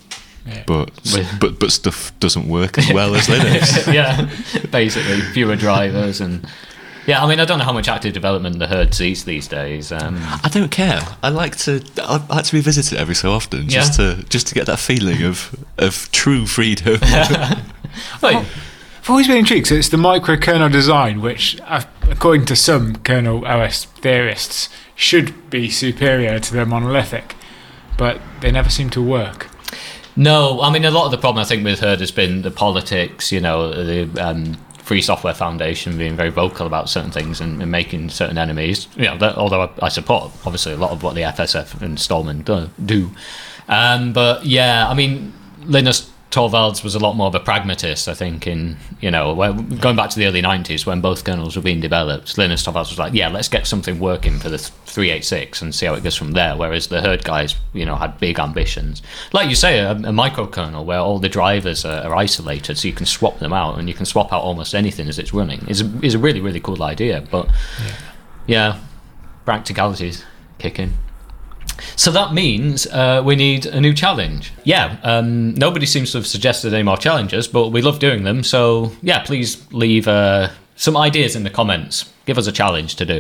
but stuff doesn't work as well as Linux. Yeah, basically fewer drivers and. Yeah, I mean, I don't know how much active development the herd sees these days. I don't care. I like to revisit it every so often, just to get that feeling of true freedom. Wait, I've always been intrigued. So it's the microkernel design, which, according to some kernel OS theorists, should be superior to the monolithic, but they never seem to work. no, I mean, a lot of the problem I think with herd has been the politics. The Free Software Foundation being very vocal about certain things and making certain enemies. Although I support obviously a lot of what the FSF and Stallman do. But yeah, I mean, Linus Torvalds was a lot more of a pragmatist, I think, going back to the early 90s when both kernels were being developed. Linus Torvalds was like, yeah, let's get something working for the 386 and see how it goes from there, whereas the herd guys, had big ambitions. Like you say, a microkernel where all the drivers are isolated so you can swap them out and you can swap out almost anything as it's running is a really, really cool idea. But yeah practicalities kick in. So that means we need a new challenge. Yeah, nobody seems to have suggested any more challenges, but we love doing them. So yeah, please leave some ideas in the comments. Give us a challenge to do.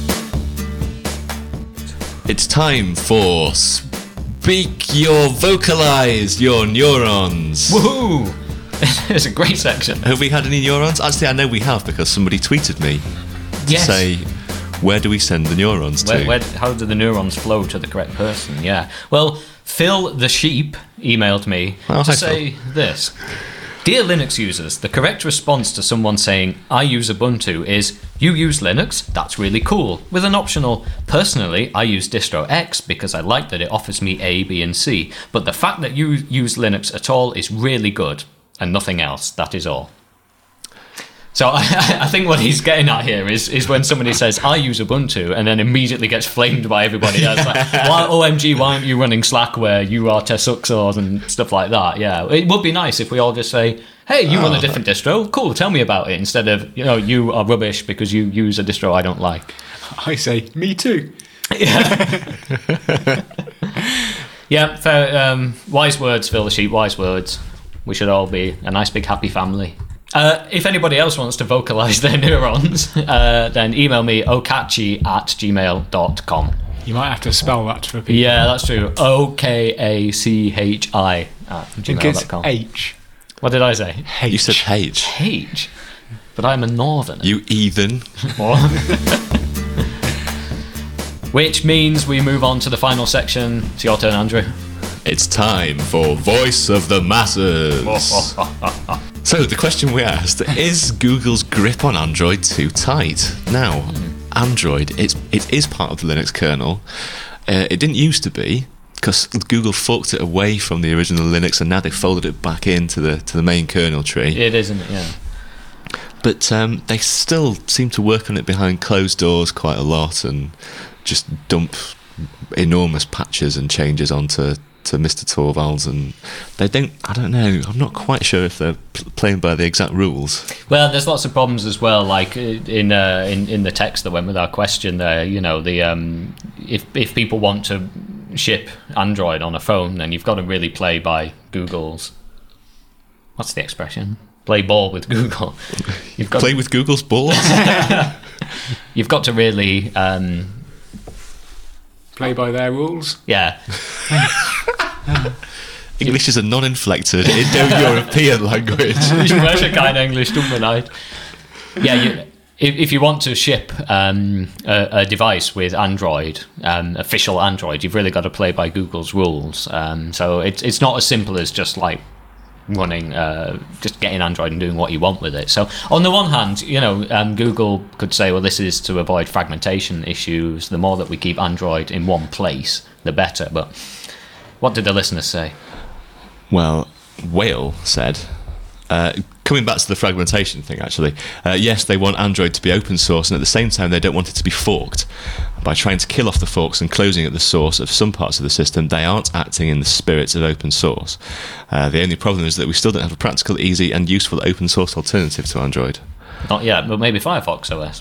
It's time for vocalize your neurons. Woohoo! It's a great section. Have we had any neurons? Actually, I know we have because somebody tweeted me to say, where do we send the neurons to? How do the neurons flow to the correct person? Yeah. Well, Phil the Sheep emailed me to say this. Dear Linux users, the correct response to someone saying, I use Ubuntu is, you use Linux? That's really cool. With an optional, personally, I use distro X because I like that it offers me A, B, and C. But the fact that you use Linux at all is really good. And nothing else. That is all. So I think what he's getting at here is when somebody says, I use Ubuntu, and then immediately gets flamed by everybody else. Like, OMG, why aren't you running Slackware, URTSUXORs and stuff like that? Yeah, it would be nice if we all just say, hey, you run a different distro, cool, tell me about it, instead of, you are rubbish because you use a distro I don't like. I say, me too. Yeah. Yeah, fair, wise words, Phil the Sheep, wise words. We should all be a nice big happy family. If anybody else wants to vocalise their neurons, then email me okachi@gmail.com. You might have to spell that for people. Yeah, that's true. OKACHI@gmail.com. H. What did I say? H. You said H. H. But I'm a northerner. You heathen. Which means we move on to the final section. It's your turn, Andrew. It's time for Voice of the Masses. So the question we asked, is Google's grip on Android too tight? Now, Android, it is part of the Linux kernel. It didn't used to be, because Google forked it away from the original Linux and now they folded it back into the main kernel tree. It is, isn't it? Yeah. But they still seem to work on it behind closed doors quite a lot and just dump enormous patches and changes onto Mr. Torvalds, and I don't know, I'm not quite sure if they're playing by the exact rules. Well, there's lots of problems as well, like in the text that went with our question there, if people want to ship Android on a phone, then you've got to really play by Google's, what's the expression? Play ball with Google. You've got play with Google's balls? You've got to really play by their rules. Yeah. English is a non-inflected Indo-European language. Welche kein Englisch, tut mir leid. Yeah, if you want to ship a device with Android, official Android, you've really got to play by Google's rules. So it's not as simple as just like running, just getting Android and doing what you want with it. So on the one hand, Google could say, well, this is to avoid fragmentation issues. The more that we keep Android in one place, the better. But what did the listeners say? Well, Whale said, coming back to the fragmentation thing, actually, yes, they want Android to be open source, and at the same time, they don't want it to be forked. By trying to kill off the forks and closing at the source of some parts of the system, they aren't acting in the spirit of open source. The only problem is that we still don't have a practical, easy, and useful open source alternative to Android. Not yet, but maybe Firefox OS.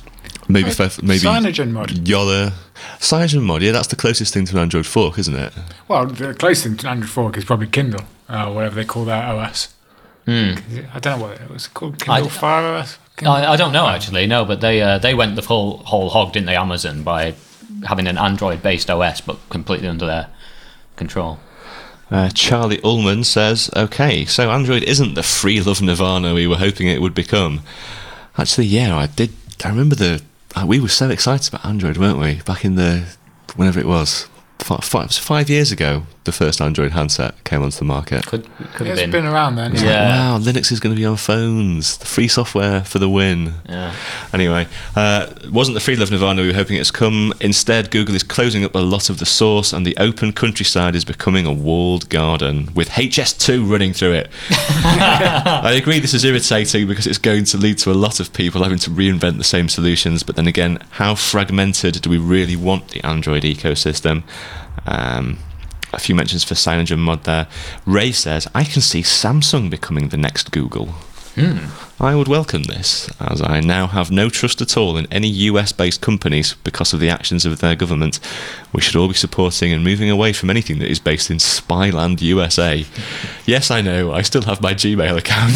Maybe maybe CyanogenMod. Yola. CyanogenMod, yeah, that's the closest thing to an Android fork, isn't it? Well, the closest thing to Android fork is probably Kindle, whatever they call their OS. I don't know what it was called. Kindle Fire OS. I don't know actually, no, but they went the whole hog, didn't they? Amazon, by having an Android-based OS, but completely under their control. Charlie Ullman says, "Okay, so Android isn't the free love nirvana we were hoping it would become." Actually, yeah, I remember we were so excited about Android, weren't we? Back in whenever it was. 5 years ago, the first Android handset came onto the market. Could have It's been. been around then. Yeah. Wow, Linux is going to be on phones. The free software for the win. Yeah. Anyway, wasn't the free love nirvana we were hoping it's come. Instead, Google is closing up a lot of the source, and the open countryside is becoming a walled garden with HS2 running through it. I agree this is irritating because it's going to lead to a lot of people having to reinvent the same solutions, but then again, how fragmented do we really want the Android ecosystem? A few mentions for CyanogenMod there. Ray says, I can see Samsung becoming the next Google. I would welcome this, as I now have no trust at all in any US-based companies because of the actions of their government. We should all be supporting and moving away from anything that is based in Spyland, USA. Yes, I know, I still have my Gmail account.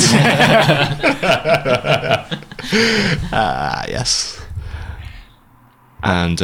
Yes. And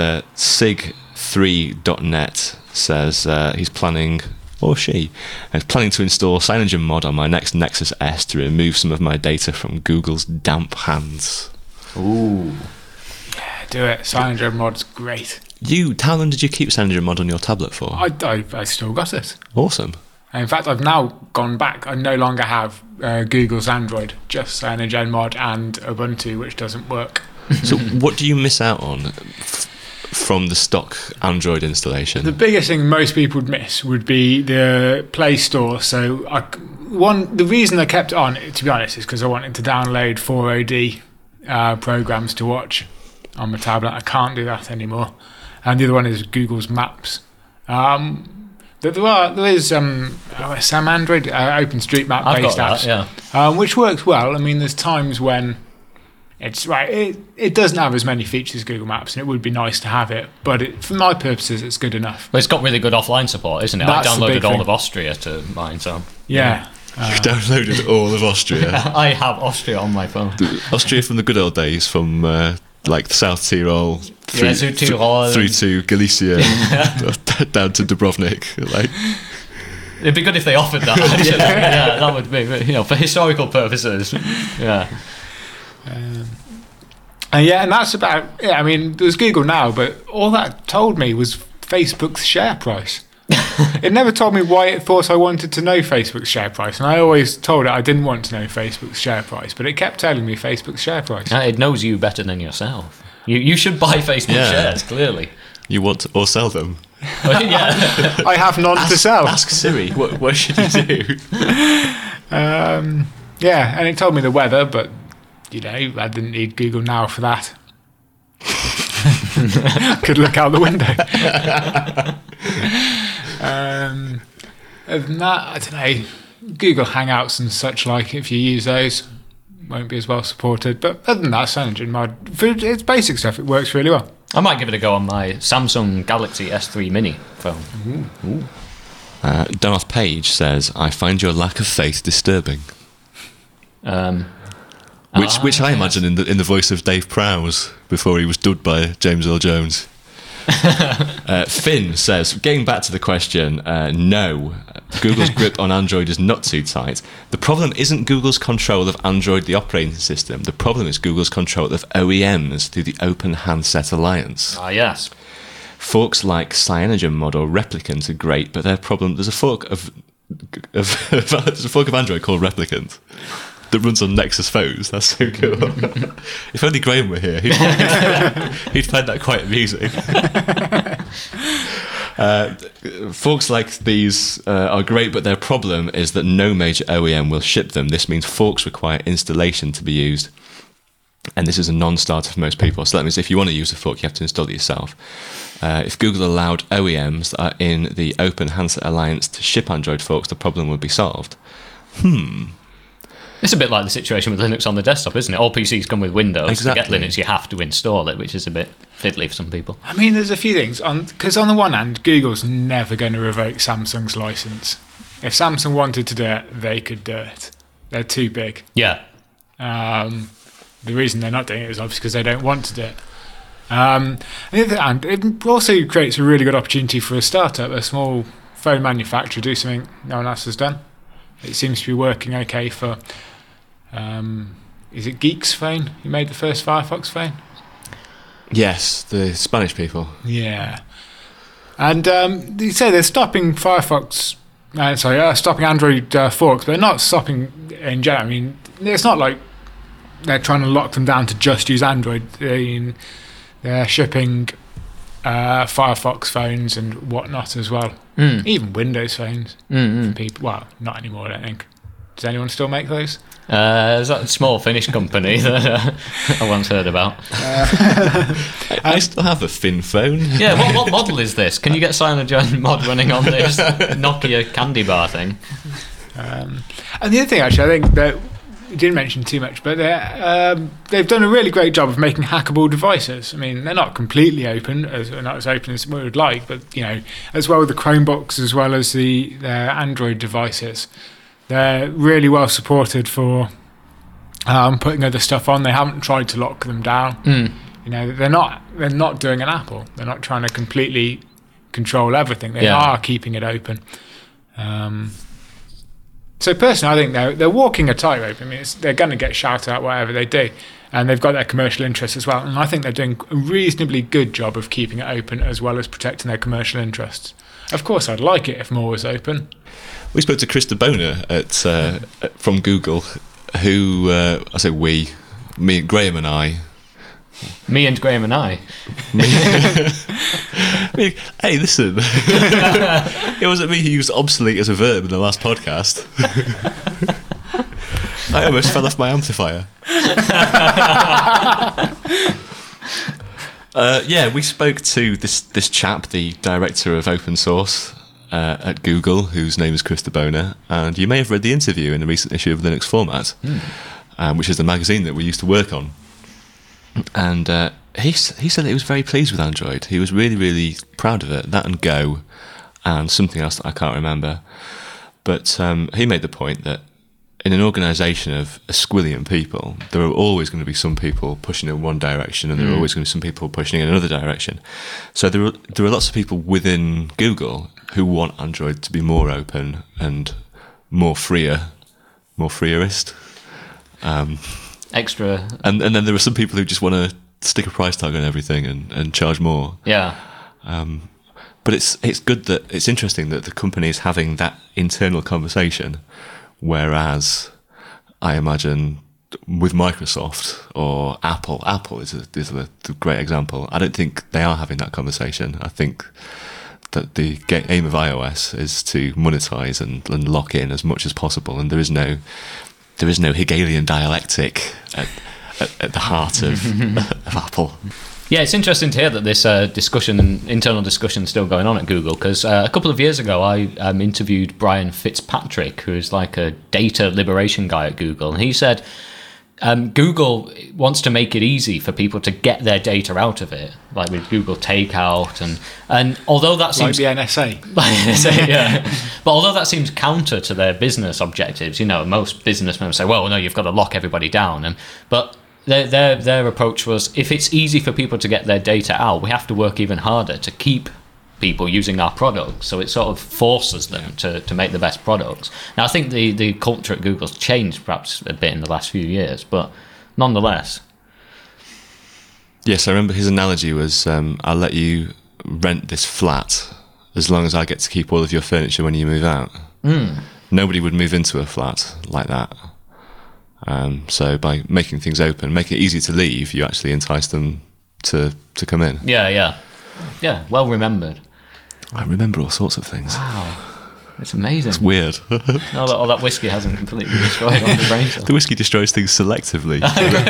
Sig3.net says he's planning, or she, is planning to install CyanogenMod on my next Nexus S to remove some of my data from Google's damp hands. Ooh. Do it. CyanogenMod's great. How long did you keep CyanogenMod on your tablet for? I still got it. Awesome. In fact, I've now gone back. I no longer have Google's Android, just CyanogenMod and Ubuntu, which doesn't work. So what do you miss out on from the stock Android installation? The biggest thing most people would miss would be the Play Store. So the reason I kept it on, to be honest, is because I wanted to download 4OD programs to watch on my tablet. I can't do that anymore. And the other one is Google's Maps. There is some Android OpenStreetMap based apps, which works well. I mean, there's times when it's right. It doesn't have as many features as Google Maps, and it would be nice to have it. But for my purposes, it's good enough. But it's got really good offline support, isn't it? That's I downloaded all thing. of Austria to mine, so Yeah. You downloaded all of Austria. I have Austria on my phone. Austria from the good old days, from like South Tyrol through to Galicia, down to Dubrovnik. Like, it'd be good if they offered that. Actually. Yeah, that would be, for historical purposes. Yeah. And that's about it. I mean, there's Google Now, but all that told me was Facebook's share price. It never told me why it thought I wanted to know Facebook's share price, and I always told it I didn't want to know Facebook's share price, but it kept telling me Facebook's share price. It knows you better than yourself. You should buy Facebook shares, clearly. You want to, or sell them? Yeah. I have none to sell. Ask Siri. What should you do? Yeah, and it told me the weather, but I didn't need Google Now for that. Could look out the window. Other than that, I don't know. Google Hangouts and such like, if you use those, won't be as well supported. But other than that, CyanogenMod, for its basic stuff, it works really well. I might give it a go on my Samsung Galaxy S3 Mini phone. Ooh. Darth Page says, I find your lack of faith disturbing. Which I imagine in the voice of Dave Prowse before he was dubbed by James Earl Jones. Finn says, getting back to the question, no, Google's grip on Android is not too tight. The problem isn't Google's control of Android, the operating system. The problem is Google's control of OEMs through the Open Handset Alliance. Yes. Forks like CyanogenMod or Replicant are great, but their problem, there's a fork of Android called Replicant that runs on Nexus phones. That's so cool. If only Graham were here, he'd find that quite amusing. Forks like these are great, but their problem is that no major OEM will ship them. This means forks require installation to be used. And this is a non-starter for most people. So that means if you want to use a fork, you have to install it yourself. If Google allowed OEMs that are in the Open Handset Alliance to ship Android forks, the problem would be solved. It's a bit like the situation with Linux on the desktop, isn't it? All PCs come with Windows. Exactly. To get Linux, you have to install it, which is a bit fiddly for some people. I mean, there's a few things. Because on the one hand, Google's never going to revoke Samsung's license. If Samsung wanted to do it, they could do it. They're too big. Yeah. The reason they're not doing it is obviously because they don't want to do it. On the other hand, it also creates a really good opportunity for a startup, a small phone manufacturer, to do something no one else has done. It seems to be working okay for... is it Geeks Phone? Who made the first Firefox phone? Yes, the Spanish people. Yeah. And you say they're stopping Firefox... stopping Android forks, but they're not stopping in general. I mean, it's not like they're trying to lock them down to just use Android. They're shipping Firefox phones and whatnot as well. Even Windows phones for people. Well, not anymore, I don't think. Does anyone still make those? There's that small Finnish company that I once heard about. I still have a Fin phone. Yeah, what model is this? Can you get CyanogenMod mod running on this Nokia candy bar thing? And the other thing, actually, I think that you didn't mention too much, but they've done a really great job of making hackable devices. I mean, they're not completely open, not as open as we would like, but as well with the Chromebooks as well as their Android devices, they're really well supported for putting other stuff on. They haven't tried to lock them down. They're not doing an Apple. They're not trying to completely control everything. They are keeping it open. So personally, I think they're walking a tightrope. I mean, they're going to get shouted at whatever they do, and they've got their commercial interests as well. And I think they're doing a reasonably good job of keeping it open as well as protecting their commercial interests. Of course, I'd like it if more was open. We spoke to Chris de Boner from Google, who I say me, Graham and I. Me and Graham and I. Hey, listen. It wasn't me who used obsolete as a verb in the last podcast. I almost fell off my amplifier. We spoke to this chap, the director of open source at Google, whose name is Chris de Boner, and you may have read the interview in the recent issue of Linux Format, which is the magazine that we used to work on. And he said he was very pleased with Android. He was really, really proud of it. That and Go, and something else that I can't remember. But he made the point that in an organisation of a squillion people, there are always going to be some people pushing in one direction, and there are always going to be some people pushing in another direction. So there are lots of people within Google who want Android to be more open and more freerist. Extra. And then there are some people who just want to stick a price tag on everything and charge more. Yeah. But it's interesting that the company is having that internal conversation, whereas I imagine with Microsoft or Apple is a great example. I don't think they are having that conversation. I think that the aim of iOS is to monetize and lock in as much as possible, and there is no Hegelian dialectic at the heart of Apple. Yeah, it's interesting to hear that this internal discussion is still going on at Google, because a couple of years ago I interviewed Brian Fitzpatrick, who is like a data liberation guy at Google, and he said Google wants to make it easy for people to get their data out of it, like with Google Takeout, and although that seems like the NSA, yeah. But although that seems counter to their business objectives, most businessmen say, well, no, you've got to lock everybody down, but their approach was, if it's easy for people to get their data out, we have to work even harder to keep people using our products, so it sort of forces them to make the best products. Now, I think the culture at Google's changed perhaps a bit in the last few years, but nonetheless. Yes, I remember his analogy was, I'll let you rent this flat as long as I get to keep all of your furniture when you move out. Nobody would move into a flat like that. So by making things open, make it easy to leave, you actually entice them to come in. Yeah, well remembered. I remember all sorts of things. Wow, it's amazing. It's weird. All that whiskey hasn't completely destroyed all the brain cells. The whiskey destroys things selectively.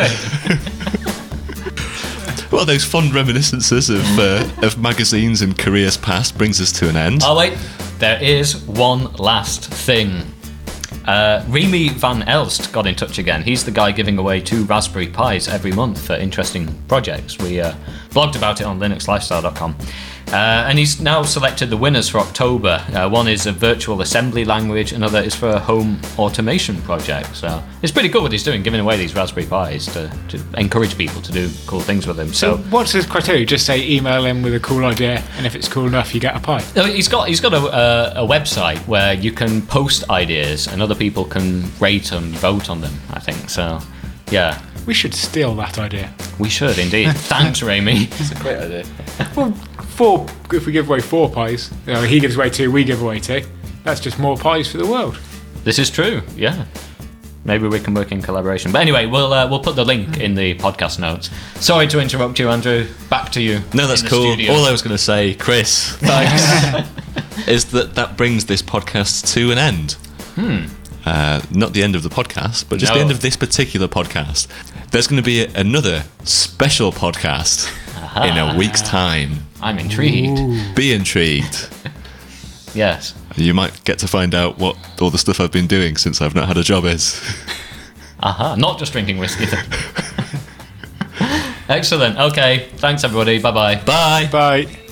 Well, those fond reminiscences of magazines and careers past brings us to an end. Oh wait, there is one last thing. Remy Van Elst got in touch again. He's the guy giving away 2 Raspberry Pis every month for interesting projects. We blogged about it on linuxlifestyle.com. And he's now selected the winners for October. One is a virtual assembly language, another is for a home automation project. So it's pretty cool what he's doing, giving away these Raspberry Pis to encourage people to do cool things with them. So what's his criteria? Just say email him with a cool idea, and if it's cool enough, you get a pie. He's got a website where you can post ideas and other people can rate and vote on them, I think. So, yeah. We should steal that idea. We should indeed. Thanks, Remy. It's a great idea. Well, if we give away 4 pies, he gives away 2, we give away 2. That's just more pies for the world. This is true, yeah. Maybe we can work in collaboration. But anyway, we'll put the link in the podcast notes. Sorry to interrupt you, Andrew. Back to you. No, that's cool. Studio. All I was going to say, Chris, thanks, is that brings this podcast to an end. Not the end of the podcast, but just the end of this particular podcast. There's going to be another special podcast in a week's time. I'm intrigued. Ooh. Be intrigued. Yes. You might get to find out what all the stuff I've been doing since I've not had a job is. Not just drinking whiskey. Excellent. Okay. Thanks, everybody. Bye-bye. Bye. Bye.